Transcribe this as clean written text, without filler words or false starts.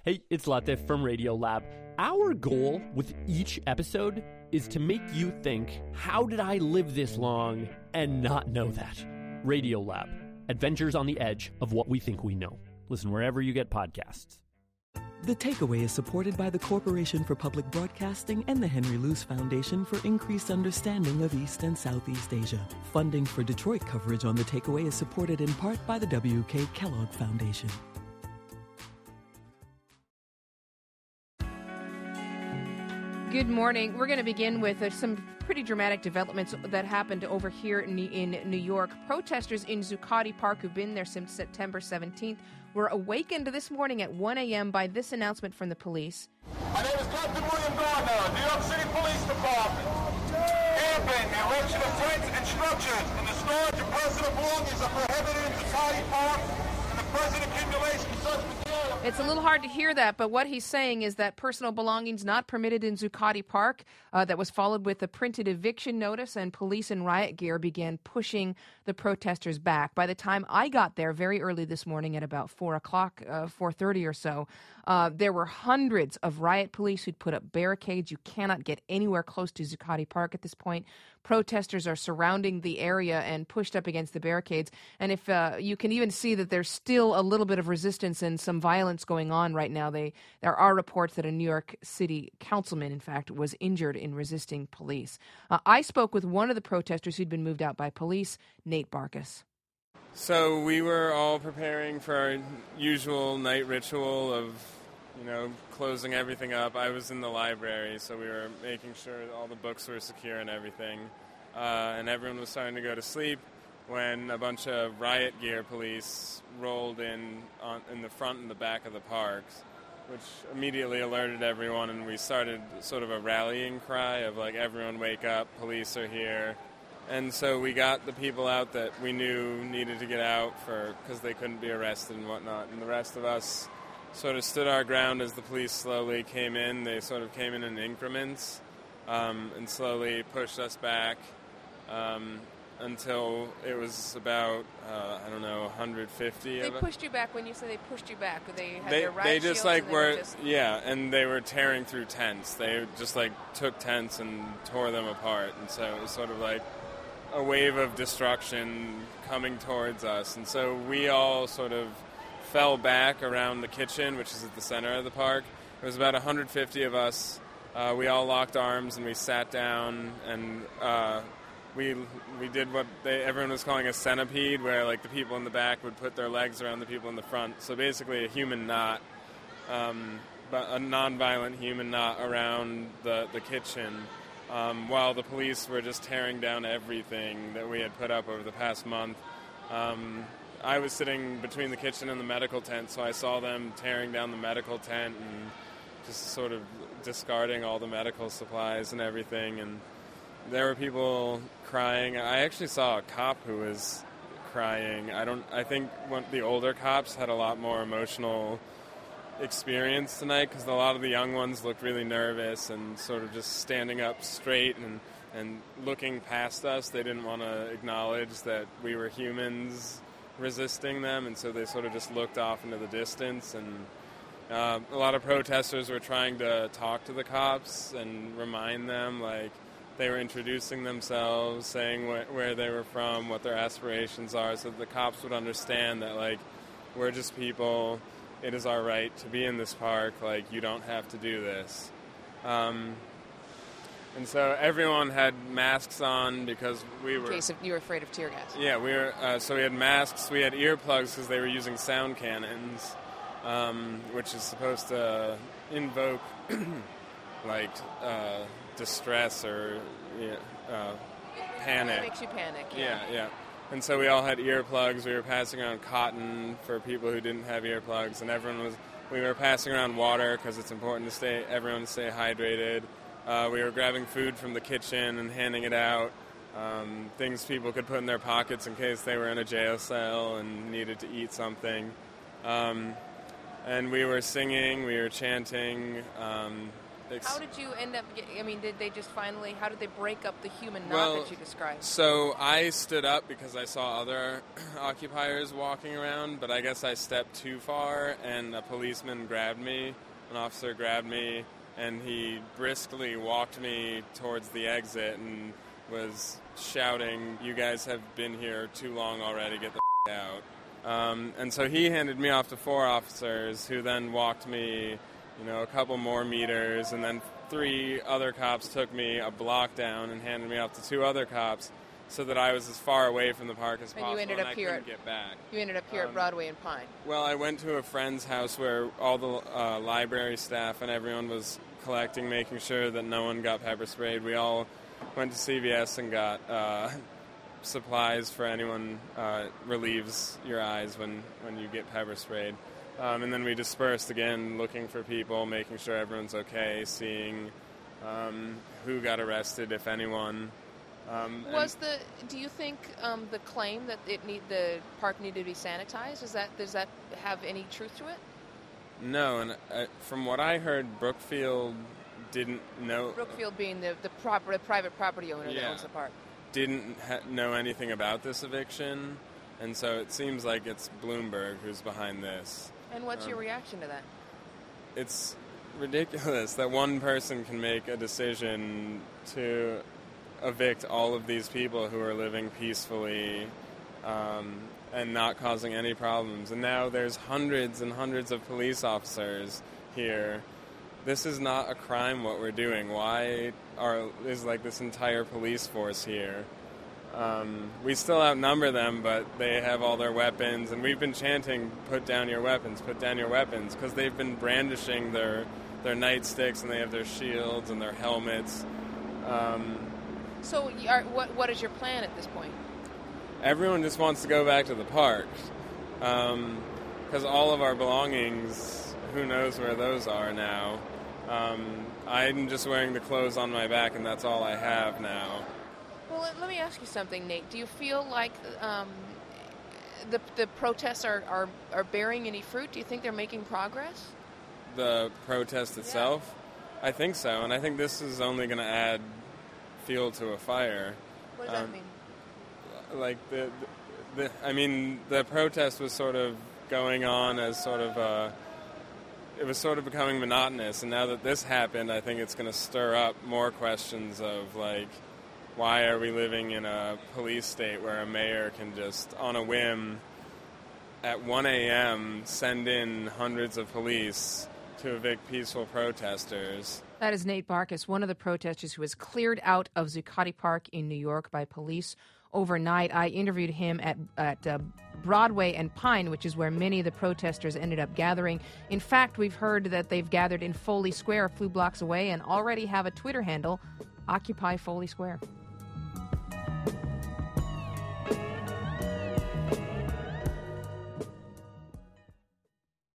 Hey, it's Latif from Radiolab. Our goal with each episode is to make you think, how did I live this long and not know that? Radiolab, adventures on the edge of what we think we know. Listen wherever you get podcasts. The Takeaway is supported by the Corporation for Public Broadcasting and the Henry Luce Foundation for Increased Understanding of East and Southeast Asia. Funding for Detroit coverage on The Takeaway is supported in part by the W.K. Kellogg Foundation. Good morning. We're going to begin with some pretty dramatic developments that happened over here in New York. Protesters in Zuccotti Park, who've been there since September 17th, were awakened this morning at 1 a.m. by this announcement from the police. My name is Captain William Gardner, New York City Police Department. Camping, the erection of tents and structures, and the storage of personal belongings are prohibited in Zuccotti Park, and the present accumulation of such material. It's a little hard to hear that, but what he's saying is that personal belongings not permitted in Zuccotti Park. That was followed with a printed eviction notice, and police in riot gear began pushing the protesters back. By the time I got there very early this morning at about 4 o'clock, 4:30 or so, there were hundreds of riot police who'd put up barricades. You cannot get anywhere close to Zuccotti Park at this point. Protesters are surrounding the area and pushed up against the barricades. And if you can even see that there's still a little bit of resistance and some violence going on right now. There are reports that a New York City councilman, in fact, was injured in resisting police. I spoke with one of the protesters who'd been moved out by police, Nate Barkus. So we were all preparing for our usual night ritual of, closing everything up. I was in the library, so we were making sure all the books were secure and everything. And everyone was starting to go to sleep when a bunch of riot gear police rolled in the front and the back of the parks, which immediately alerted everyone, and we started sort of a rallying cry of, everyone wake up, police are here. And so we got the people out that we knew needed to get out because they couldn't be arrested and whatnot. And the rest of us sort of stood our ground as the police slowly came in. They sort of came in increments and slowly pushed us back until it was about, 150 of us. They pushed you back. When you say they pushed you back, they had their riot shields? And they were tearing through tents. They just, took tents and tore them apart. And so it was sort of like a wave of destruction coming towards us. And so we all sort of fell back around the kitchen, which is at the center of the park. It was about 150 of us. We all locked arms and we sat down, and we did what everyone was calling a centipede, where the people in the back would put their legs around the people in the front. So basically a human knot, but a non-violent human knot around the kitchen, while the police were just tearing down everything that we had put up over the past month. I was sitting between the kitchen and the medical tent, so I saw them tearing down the medical tent and just sort of discarding all the medical supplies and everything. And there were people crying. I actually saw a cop who was crying. I think the older cops had a lot more emotional experience tonight, because a lot of the young ones looked really nervous and sort of just standing up straight and looking past us. They didn't want to acknowledge that we were humans resisting them, and so they sort of just looked off into the distance. And a lot of protesters were trying to talk to the cops and remind them, they were introducing themselves, saying where they were from, what their aspirations are, so that the cops would understand that, we're just people. It is our right to be in this park. You don't have to do this. And so everyone had masks on because we were... In case you were afraid of tear gas. Yeah, we were. So we had masks. We had earplugs because they were using sound cannons, which is supposed to invoke, distress or panic. It makes you panic, Yeah. And so we all had earplugs. We were passing around cotton for people who didn't have earplugs, and we were passing around water because it's important everyone to stay hydrated. We were grabbing food from the kitchen and handing it out, things people could put in their pockets in case they were in a jail cell and needed to eat something. And we were singing, we were chanting, How did you end up did they just finally, how did they break up the human knot that you described? So I stood up because I saw other occupiers walking around, but I guess I stepped too far, and a policeman grabbed me, an officer grabbed me, and he briskly walked me towards the exit and was shouting, "You guys have been here too long already, get the out." And so he handed me off to 4 officers, who then walked me a couple more meters, and then 3 other cops took me a block down and handed me off to 2 other cops, so that I was as far away from the park as possible, you ended up I here couldn't get back. You ended up here at Broadway and Pine. Well, I went to a friend's house where all the library staff and everyone was collecting, making sure that no one got pepper sprayed. We all went to CVS and got supplies for anyone relieves your eyes when you get pepper sprayed. And then we dispersed again, looking for people, making sure everyone's okay, seeing who got arrested, if anyone. Do you think the claim that the park needed to be sanitized, does that have any truth to it? No, and from what I heard, Brookfield didn't know. Brookfield being the private property owner that owns the park. Didn't know anything about this eviction, and so it seems like it's Bloomberg who's behind this. And what's your reaction to that? It's ridiculous that one person can make a decision to evict all of these people who are living peacefully and not causing any problems. And now there's hundreds and hundreds of police officers here. This is not a crime what we're doing. Why is this entire police force here? We still outnumber them, but they have all their weapons, and we've been chanting, "Put down your weapons, put down your weapons," because they've been brandishing their nightsticks, and they have their shields and their helmets. So what is your plan at this point? Everyone just wants to go back to the park, because all of our belongings, who knows where those are now. I'm just wearing the clothes on my back, and that's all I have now. Well, let me ask you something, Nate. Do you feel like the protests are bearing any fruit? Do you think they're making progress? The protest itself? Yeah. I think so, and I think this is only going to add fuel to a fire. What does that mean? Like the protest was sort of going on as sort of it was sort of becoming monotonous, and now that this happened, I think it's going to stir up more questions of why are we living in a police state where a mayor can just, on a whim, at 1 a.m., send in hundreds of police to evict peaceful protesters. That is Nate Barkus, one of the protesters who was cleared out of Zuccotti Park in New York by police overnight. I interviewed him at Broadway and Pine, which is where many of the protesters ended up gathering. In fact, we've heard that they've gathered in Foley Square, a few blocks away, and already have a Twitter handle, Occupy Foley Square.